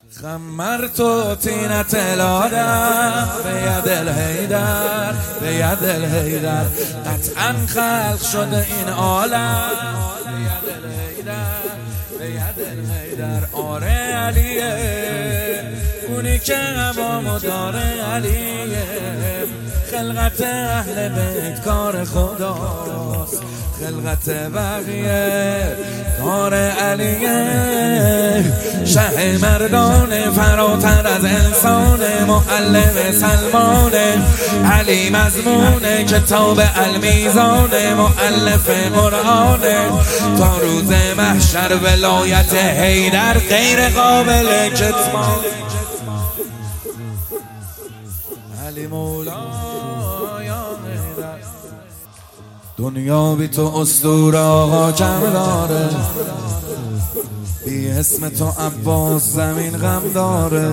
خمرت طينة الهدى بيد الهيدر بيد الهيدر قطعا خلق شده این عالم بيد الهيدر بيد الهيدر آره علیه اونی که عوامو داره علیه خلقت اهل بیت کار خداست خلقت بقیه کار علیه شه مردان فراتر از انسان معلم سلمانه علی مضمون کتاب المیزان مؤلف قرآنه تا روز محشر ولایت حیدر غیر قابل کتمان علی مولا یا حیدر دنیا بی تو اسطوره آقا کم داره بی اسم تو عباس زمین غم داره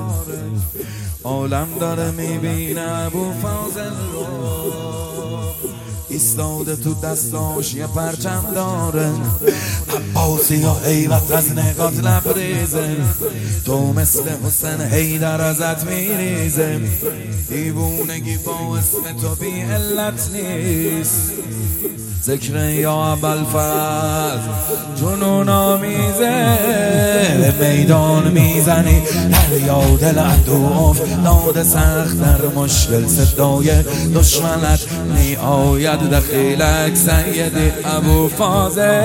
عالم داره میبینه ابوالفضل رو ایستاده تو دستاش یه پرچم داره عباسی یا حیبت از نگات لبریزه تو مثل حسین حیدر ازت میریزه دیوونگی با اسم تو بی علت نیست ذکر یا ابوالفضل جنون آمیزه میدان میزنی دریا دل عدو افتاده سخت در مشکل صدای دشمنت می آید دخیلک سید ابوالفضل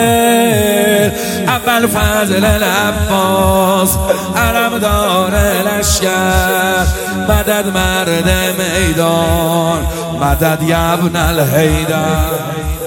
ابوالفضل العباس علم داره لشکر مدد مرد میدان مدد یا ابن الحیدر